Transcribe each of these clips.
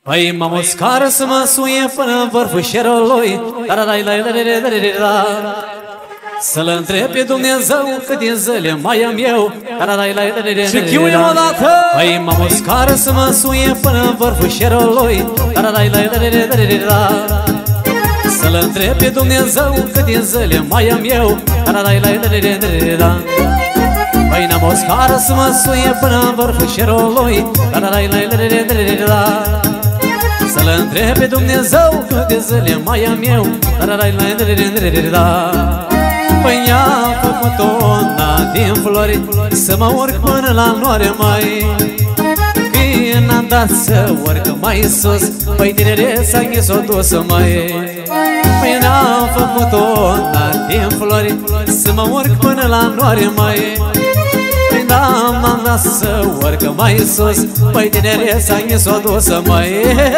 Păi m-am o scară să mă suie până în vârful șerului, să-L întreb pe Dumnezeu câte zile mai am eu. Și chiuie-mă odată! Păi m-am o scară să mă suie până în vârful șerului, să-L întreb pe Dumnezeu câte zile mai am eu. Păi n-am o scară să mă suie până în vârful șerului, să-L întreb pe Dumnezeu câte zile mai am eu. Păi i-am făcut una din flori să mă urc până la noare, mai când am dat să urc mai sus, păi tinereța mi s-o dus, mai. Păi n-am făcut una din flori să mă urc până la noare, mai când am dat să urc mai sus, păi tinereța mi s-o dus, mai.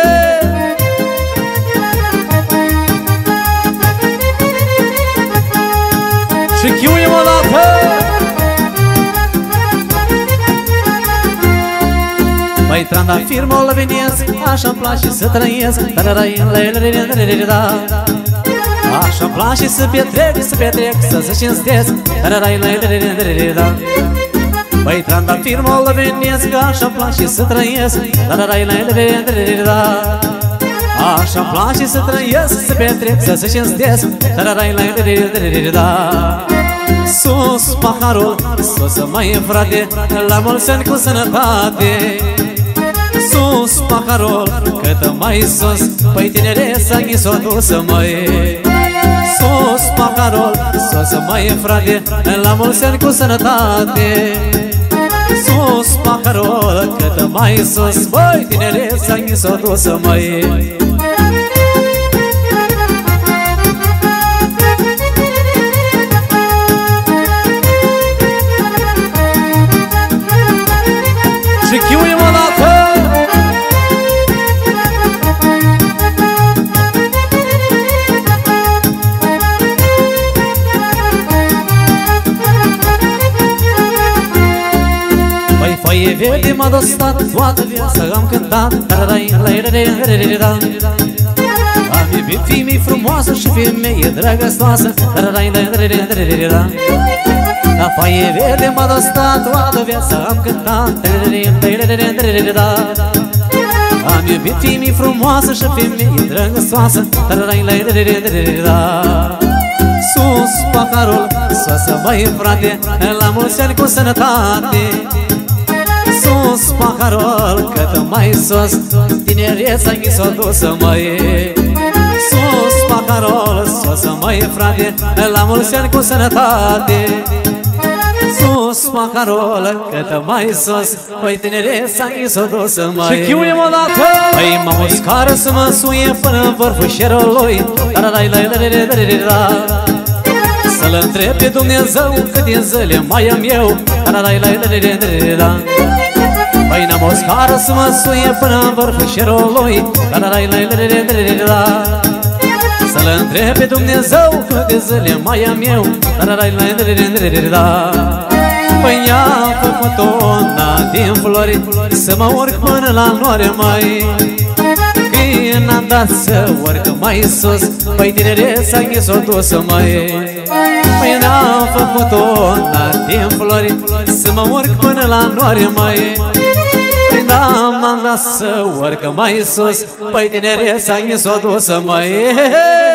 Și chiuie-mă odată! Păi trandafir moldovenesc, așa-mi place să trăiesc, așa-mi place să petrec, să se cinstesc. Păi trandafir moldovenesc, așa-mi place să trăiesc, așa-mi place să trăiesc, să petrec, să se cinstesc. Sus paharul, sus mai frate, la mulți ani cu sănătate. Sus paharul, cât mai sus, păi tinereța mi s-o dus, măi. Sus paharul, sus mai frate, la mulți ani cu sănătate. Sus paharul, cât mai sus, păi tinereța mi s-o dus, măi. Și chiuie-mă odată! Păi foaie verde m-a dostat, toată viața am cântat. Am iubit femei frumoasă și femeie drăgăstoasă. La foaie verde m-a dostat, toată viața am cântat. Am iubit femei frumoasă și femeie drăgăstoasă. Sus paharul, sus mai frate, la mulți ani cu sănătate. Sus paharul, cât mai sus, tinereța mi s-o dus, măi. Sus paharul, sus mai frate, la mulți ani cu sănătate. Sus paharul, cât mai sus, păi tinereța mi s-o dus, măi. Și chiuie-mă odată! Păi m-am o scară să mă suie până în vârful șerului, să-L întreb pe Dumnezeu câte zile mai am eu. Păi n-am o scară să mă suie până în vârful șerului, să-L întreb pe Dumnezeu câte zile mai am eu. Păi i-am făcut una din flori să mă urc până la noare, mai când am dat să urc mai sus, păi tinereța mi s-o dus, mai. Păi n-am făcut una din flori să mă urc până la noare, mai când am dat să urc mai sus, păi tinereța mi s-o dus, mai.